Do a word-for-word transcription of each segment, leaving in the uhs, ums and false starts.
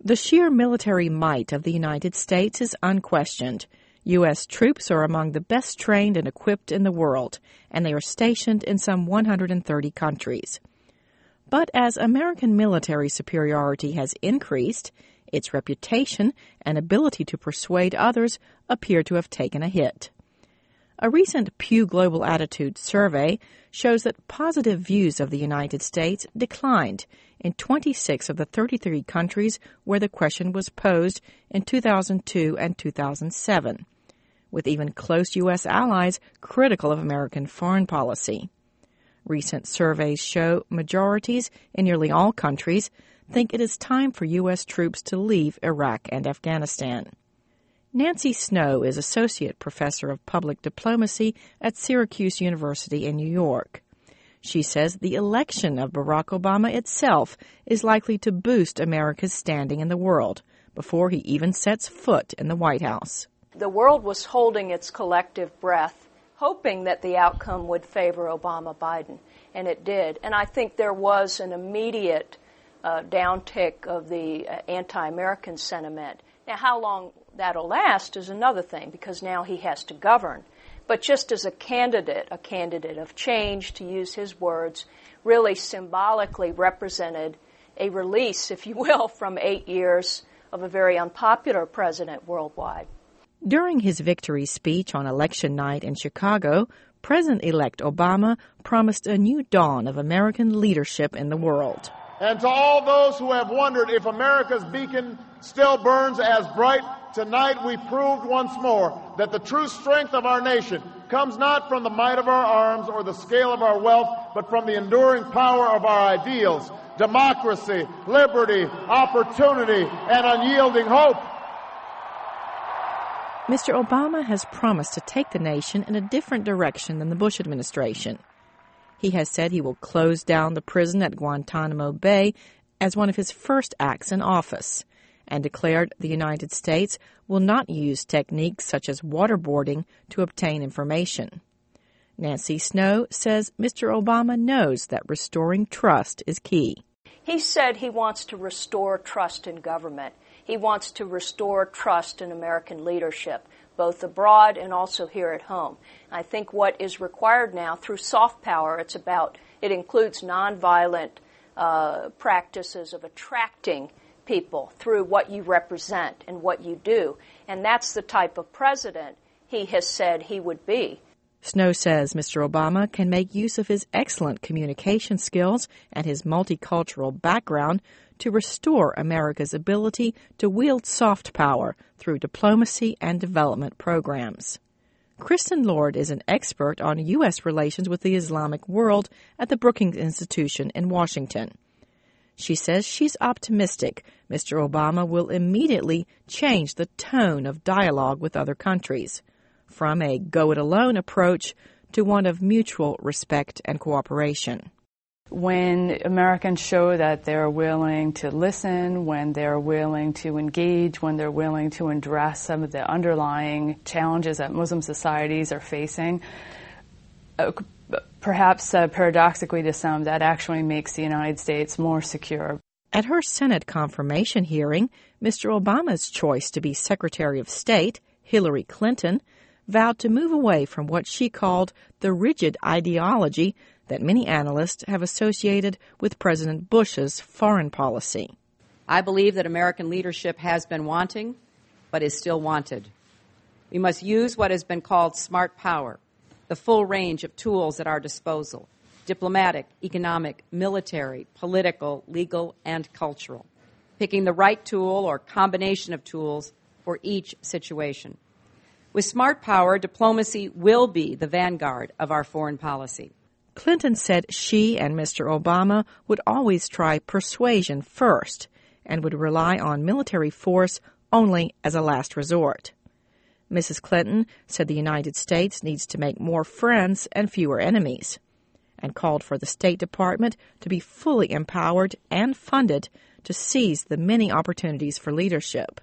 The sheer military might of the United States is unquestioned. U S troops are among the best trained and equipped in the world, and they are stationed in some one hundred thirty countries. But as American military superiority has increased, its reputation and ability to persuade others appear to have taken a hit. A recent Pew Global Attitude survey shows that positive views of the United States declined in twenty-six of the thirty-three countries where the question was posed in two thousand two and two thousand seven, with even close U S allies critical of American foreign policy. Recent surveys show majorities in nearly all countries think it is time for U S troops to leave Iraq and Afghanistan. Nancy Snow is Associate Professor of Public Diplomacy at Syracuse University in New York. She says the election of Barack Obama itself is likely to boost America's standing in the world before he even sets foot in the White House. The world was holding its collective breath, hoping that the outcome would favor Obama-Biden, and it did. And I think there was an immediate uh, downtick of the uh, anti-American sentiment. Now, how long that'll last is another thing, because now he has to govern. But just as a candidate, a candidate of change, to use his words, really symbolically represented a release, if you will, from eight years of a very unpopular president worldwide. During his victory speech on election night in Chicago, President-elect Obama promised a new dawn of American leadership in the world. And to all those who have wondered if America's beacon still burns as bright, tonight we proved once more that the true strength of our nation comes not from the might of our arms or the scale of our wealth, but from the enduring power of our ideals, democracy, liberty, opportunity, and unyielding hope. Mister Obama has promised to take the nation in a different direction than the Bush administration. He has said he will close down the prison at Guantanamo Bay as one of his first acts in office, and declared the United States will not use techniques such as waterboarding to obtain information. Nancy Snow says Mister Obama knows that restoring trust is key. He said he wants to restore trust in government. He wants to restore trust in American leadership, both abroad and also here at home. I think what is required now through soft power, it's about, it includes nonviolent uh, practices of attracting people through what you represent and what you do. And that's the type of president he has said he would be. Snow says Mister Obama can make use of his excellent communication skills and his multicultural background to restore America's ability to wield soft power through diplomacy and development programs. Kristen Lord is an expert on U S relations with the Islamic world at the Brookings Institution in Washington. She says she's optimistic Mister Obama will immediately change the tone of dialogue with other countries, from a go-it-alone approach to one of mutual respect and cooperation. When Americans show that they're willing to listen, when they're willing to engage, when they're willing to address some of the underlying challenges that Muslim societies are facing, uh, perhaps uh, paradoxically to some, that actually makes the United States more secure. At her Senate confirmation hearing, Mister Obama's choice to be Secretary of State, Hillary Clinton, vowed to move away from what she called the rigid ideology that many analysts have associated with President Bush's foreign policy. I believe that American leadership has been wanting, but is still wanted. We must use what has been called smart power, the full range of tools at our disposal, diplomatic, economic, military, political, legal, and cultural, picking the right tool or combination of tools for each situation. With smart power, diplomacy will be the vanguard of our foreign policy. Clinton said she and Mister Obama would always try persuasion first and would rely on military force only as a last resort. Missus Clinton said the United States needs to make more friends and fewer enemies, and called for the State Department to be fully empowered and funded to seize the many opportunities for leadership.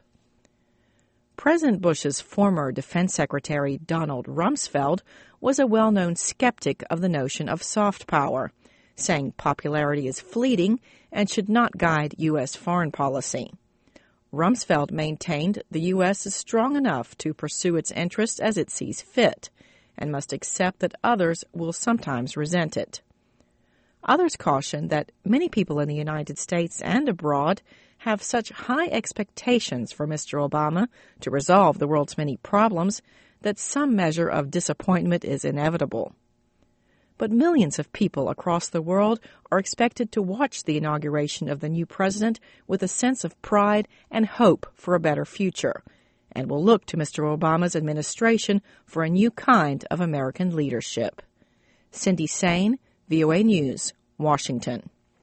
President Bush's former Defense Secretary, Donald Rumsfeld, was a well-known skeptic of the notion of soft power, saying popularity is fleeting and should not guide U S foreign policy. Rumsfeld maintained the U S is strong enough to pursue its interests as it sees fit, and must accept that others will sometimes resent it. Others caution that many people in the United States and abroad have such high expectations for Mister Obama to resolve the world's many problems that some measure of disappointment is inevitable. But millions of people across the world are expected to watch the inauguration of the new president with a sense of pride and hope for a better future, and will look to Mister Obama's administration for a new kind of American leadership. Cindy Sain, V O A News, Washington.